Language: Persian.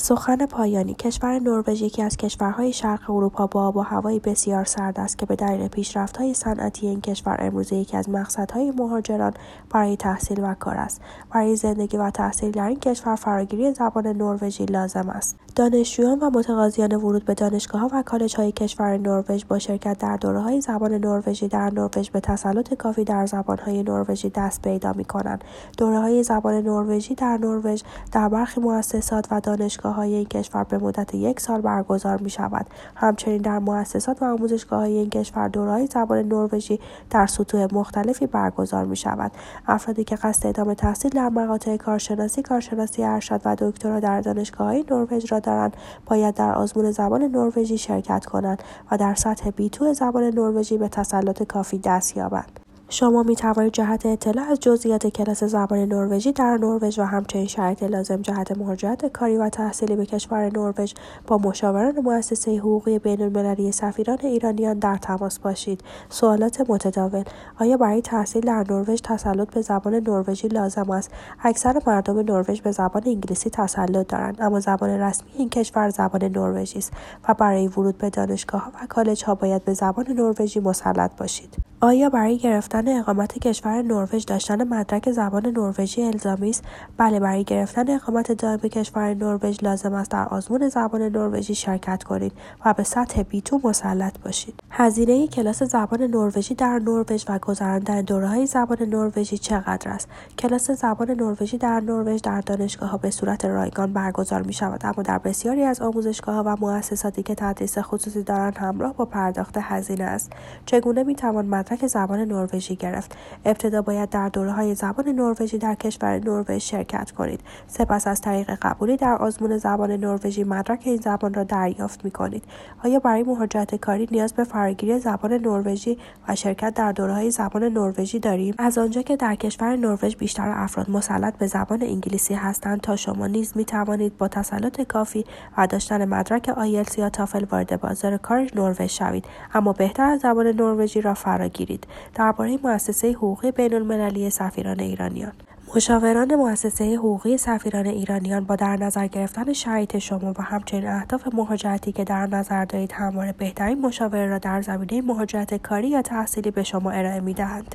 سخن پایانی. کشور نروژ یکی از کشورهای شرق اروپا با آب و هوایی بسیار سرد است که به دلیل پیشرفت‌های صنعتی این کشور امروزه یکی از مقصدهای مهاجران برای تحصیل و کار است. برای زندگی و تحصیل در این کشور فراگیری زبان نروژی لازم است. دانشجویان و متقاضیان ورود به دانشگاه‌ها و کالج‌های کشور نروژ با شرکت در دوره‌های زبان نروژی در نروژ به تسلط کافی در زبان‌های نروژی دست پیدا می‌کنند. دوره‌های زبان نروژی در نروژ در برخی مؤسسات و دانشگاه‌های این کشور به مدت 1 سال برگزار می‌شود. همچنین در مؤسسات و آموزشگاه‌های این کشور دوره‌های زبان نروژی در سطوح مختلفی برگزار می‌شود. افرادی که قصد ادامه تحصیل در مقاطع کارشناسی ارشد و دکترا در دانشگاه‌های نروژ را دارند، باید در آزمون زبان نروژی شرکت کنند و در سطح B2 زبان نروژی به تسلط کافی دست یابند. شما می توانید جهت اطلاع از جزئیات کلاس زبان نروژی در نروژ و همچنین شرایط لازم جهت مهاجرت کاری و تحصیلی به کشور نروژ با مشاوران مؤسسه حقوقی بین‌المللی سفیران ایرانیان در تماس باشید. سوالات متداول: آیا برای تحصیل در نروژ تسلط به زبان نروژی لازم است؟ اکثر مردم نروژ به زبان انگلیسی تسلط دارند، اما زبان رسمی این کشور زبان نروژی است و برای ورود به دانشگاه‌ها و کالج‌ها باید به زبان نروژی مسلط باشید. آیا برای گرفتن اقامت کشور نروژ داشتن مدرک زبان نروژی الزامی است؟ بله، برای گرفتن اقامت دائم کشور نروژ لازم است در آزمون زبان نروژی شرکت کنید و به سطح B2 مسلط باشید. هزینه کلاس زبان نروژی در نروژ و گذراندن دوره‌های زبان نروژی چقدر است؟ کلاس زبان نروژی در نروژ در دانشگاه‌ها به صورت رایگان برگزار می‌شود، اما در بسیاری از آموزشگاه‌ها و مؤسساتی که تدریس خصوصی دارند همراه با پرداخت هزینه است. چگونه می‌توان مدرک زبان نروژی گرفت؟ ابتدا باید در دوره‌های زبان نروژی در کشور نروژ شرکت کنید. سپس از طریق قبولی در آزمون زبان نروژی مدرک این زبان را دریافت می‌کنید. آیا برای مهاجرت کاری نیاز به فراگیری زبان نروژی و شرکت در دوره‌های زبان نروژی داریم؟ از آنجا که در کشور نروژ بیشتر افراد مسلط به زبان انگلیسی هستند، تا شما نیز می‌توانید با تسلط کافی و داشتن مدرک آیلتس یا تافل وارد بازار کار نروژ شوید، اما بهتر از زبان نروژی را فراگیرید. درباره مؤسسه حقوقی بین‌المللی سفیران ایرانیان. مشاوران مؤسسه حقوقی سفیران ایرانیان با در نظر گرفتن شرایط شما و همچنین اهداف مهاجرتی که در نظر دارید همواره بهترین مشاوره را در زمینه مهاجرت کاری یا تحصیلی به شما ارائه می‌دهند.